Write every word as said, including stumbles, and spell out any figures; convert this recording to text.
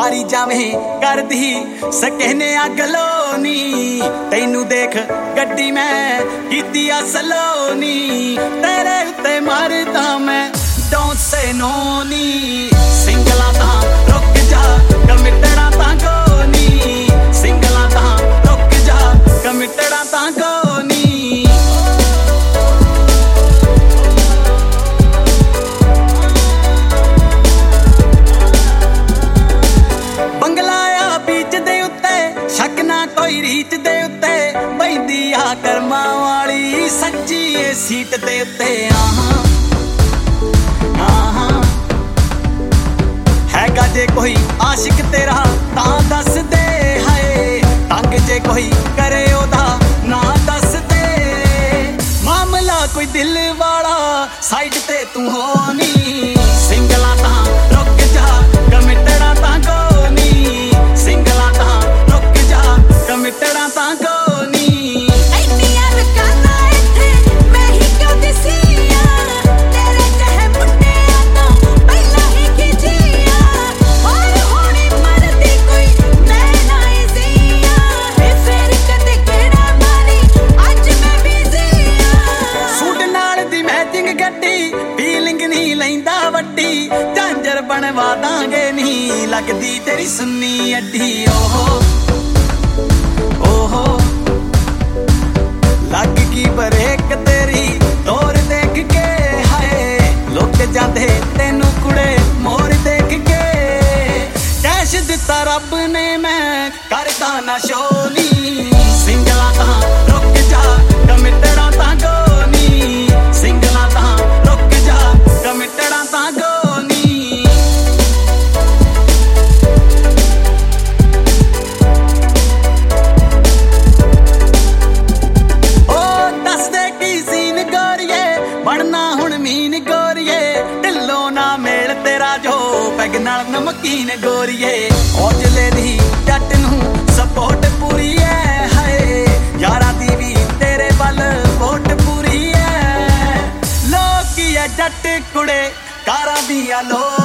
मारी जावे करदी सकहने गलोनी तैनू देख गड्डी मैं कीती आ सलोनी तेरे उत्ते मरदा मैं डोंट से नो नी सिंगला तां रुक जा कमिटड़ा तां कोनी सिंगला तां रुक जा कमिटड़ा तां कोनी बंगलाया बीच दे उत्ते शक ना कोई रीच दे उत्ते बैंदी आ कर्मा वाली सच्ची ए सीट दे उत्ते आहां हैगा जे कोई आशिक तेरा तां दस दे हाय तंग जे कोई करे ओदा ना दस दे मामला कोई दिल वाला साइड ते तू होनी सिंगला तां रुक जा कमिटड़ा तां कोनी सिंगला तां रुक जा कमिटड़ा तां कोनी झांझर बनवा दांगे नहीं लगदी तेरी सुन्नी अड्डी ओहो ओहो लग की बरेक तेरी तोर देख के हाय लुक जाते तेनू कुड़े मोर देख के कैश दिता रब ने मैं करदा ना शोनी सिंगला तां रुक जा कमिटड़ा तां कोनी सिंगला तां रुक जा कमिटड़ा तां कोनी बनना हुण मीन गोरिए ढिलो ना मेल तेरा जो पैग नाल नमकीन गोरिए औजले दी जट नूं सपोर्ट पूरी है हाय यारा दी भी तेरे बल वोट पूरी है लोकी है जट कुड़े कारां दियां लो